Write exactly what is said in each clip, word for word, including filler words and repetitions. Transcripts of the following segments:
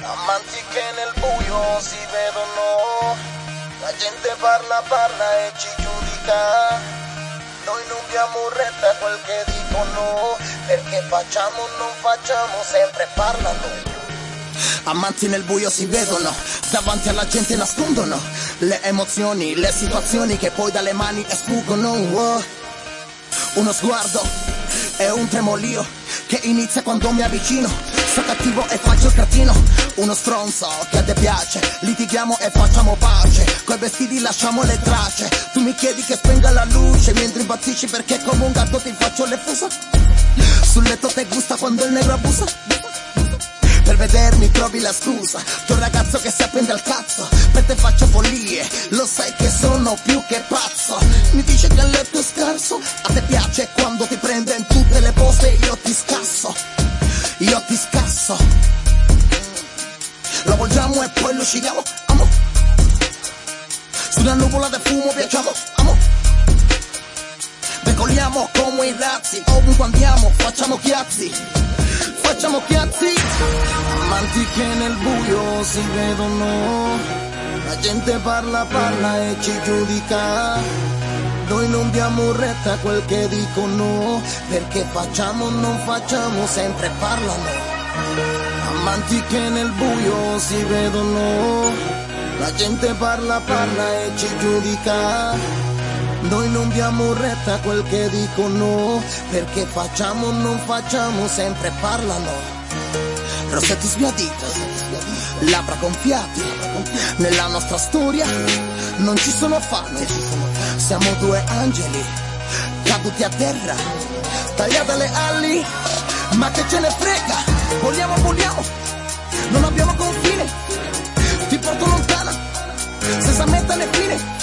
Amanti che nel buio si vedono, la gente parla parla e ci giudica. Noi non diamo retta a quel che dicono, perché facciamo o non facciamo sempre parlano. Amanti nel buio si vedono, davanti alla gente nascondono le emozioni, le situazioni che poi dalle mani sfuggono. Oh. Uno sguardo e un tremolio che inizia quando mi avvicino. Sto cattivo e faccio il cretino, uno stronzo che a te piace. Litighiamo e facciamo pace, coi vestiti lasciamo le tracce. Tu mi chiedi che spenga la luce mentre imbattisci, perché come un gatto ti faccio le fusa. Sul letto te gusta quando il negro abusa, per vedermi trovi la scusa. Tu un ragazzo che si appende al cazzo, per te faccio follie, lo sai che sono più che pazzo. Mi dice che il letto è scarso, a te piace quando ti prende in tutte le pose. Io ti scasso, io ti scasso. Lo volgiamo e poi lo usciriamo, amo. Su una nuvola di fumo viaggiamo, amo. Decoliamo come i razzi, ovunque andiamo facciamo chiazzi, facciamo chiazzi. Amanti che nel buio si vedono, la gente parla parla e ci giudica. Noi non diamo retta a quel che dicono, perché facciamo o non facciamo sempre parlano. Amanti che nel buio si vedono, la gente parla parla e ci giudica. Noi non diamo retta a quel che dicono, perché facciamo o non facciamo sempre parlano. Rossetti sbiaditi, labbra gonfiate, nella nostra storia non ci sono affanni. Siamo due angeli caduti a terra, tagliate le ali, ma che ce ne frega. Vogliamo, vogliamo, non abbiamo confine. Ti porto lontana, senza meta né fine.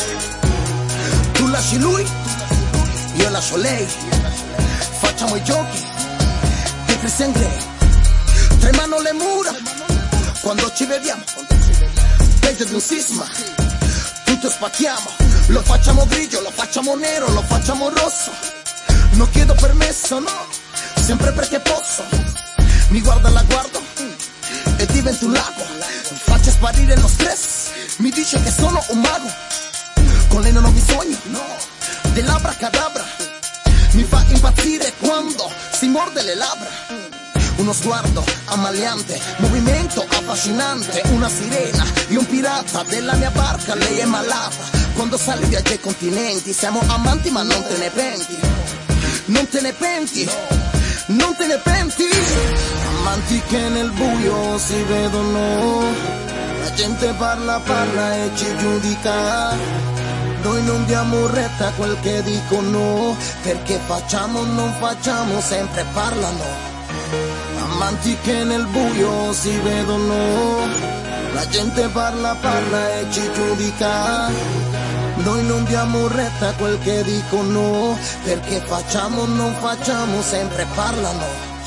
Tu lasci lui, io lascio lei. Facciamo i giochi di Christian Grey. Tremano le mura quando ci vediamo, peggio di un sisma. Tutto spacchiamo, lo facciamo grigio, lo facciamo nero, lo facciamo rosso. Non chiedo permesso, no, sempre perché posso. Mi guarda, la guardo e divento un lago. Faccio sparire lo stress, mi dice che sono un mago. Con lei non ho bisogno, no, dell'abracadabra. Mi fa impazzire quando si morde le labbra. Uno sguardo ammaliante, movimento affascinante. Una sirena, io un pirata della mia barca, lei è malata. Quando sale viaggia ai continenti, siamo amanti ma non te ne penti. Non te ne penti, non te ne penti. Amanti che nel buio si vedono, la gente parla parla e ci giudica. Noi non diamo retta a quel che dicono, perché facciamo o non facciamo sempre parlano. Amanti che nel buio si vedono, la gente parla parla e ci giudica. Noi non diamo retta a quel che dicono, perché facciamo o non facciamo sempre parlano.